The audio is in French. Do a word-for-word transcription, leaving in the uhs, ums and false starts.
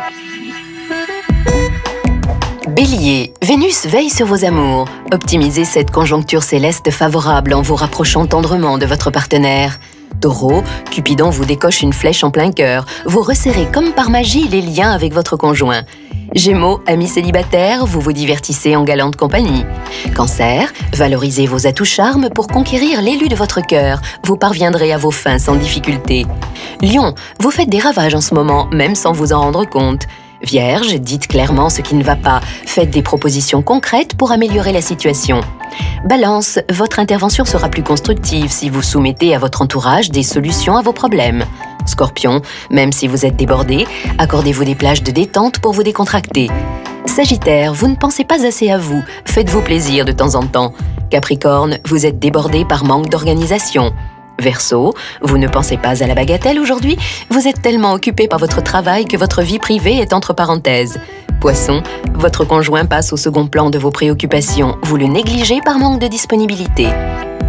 Bélier, Vénus veille sur vos amours. Optimisez cette conjoncture céleste favorable en vous rapprochant tendrement de votre partenaire. Taureau, Cupidon vous décoche une flèche en plein cœur. Vous resserrez comme par magie les liens avec votre conjoint. Gémeaux, amis célibataires, vous vous divertissez en galante compagnie. Cancer, valorisez vos atouts charmes pour conquérir l'élu de votre cœur. Vous parviendrez à vos fins sans difficulté. Lion, vous faites des ravages en ce moment, même sans vous en rendre compte. Vierge, dites clairement ce qui ne va pas. Faites des propositions concrètes pour améliorer la situation. Balance, votre intervention sera plus constructive si vous soumettez à votre entourage des solutions à vos problèmes. Scorpion, même si vous êtes débordé, accordez-vous des plages de détente pour vous décontracter. Sagittaire, vous ne pensez pas assez à vous, faites-vous plaisir de temps en temps. Capricorne, vous êtes débordé par manque d'organisation. Verseau, vous ne pensez pas à la bagatelle aujourd'hui, vous êtes tellement occupé par votre travail que votre vie privée est entre parenthèses. Poisson, votre conjoint passe au second plan de vos préoccupations, vous le négligez par manque de disponibilité.